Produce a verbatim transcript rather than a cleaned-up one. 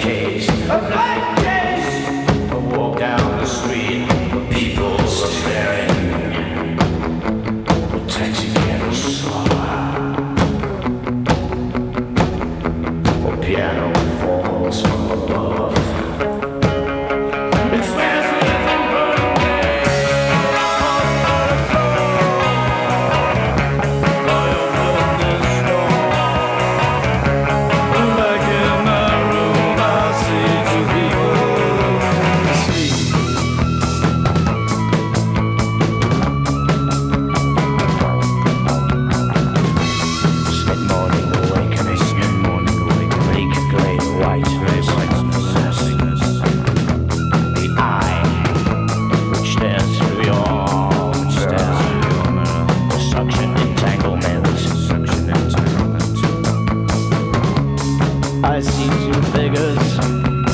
case, a blank case. I walk down the street, people are staring. The taxi cab is slower. A piano falls from above. It's faster than burning. I open this door. Back in my room, I see two people asleep. Mid-morning awakening, mid-morning awakening, bleak grey whiteness, the eye which stares through your, which stares through your mirror, the suction entanglement, suction entanglement. I see two figures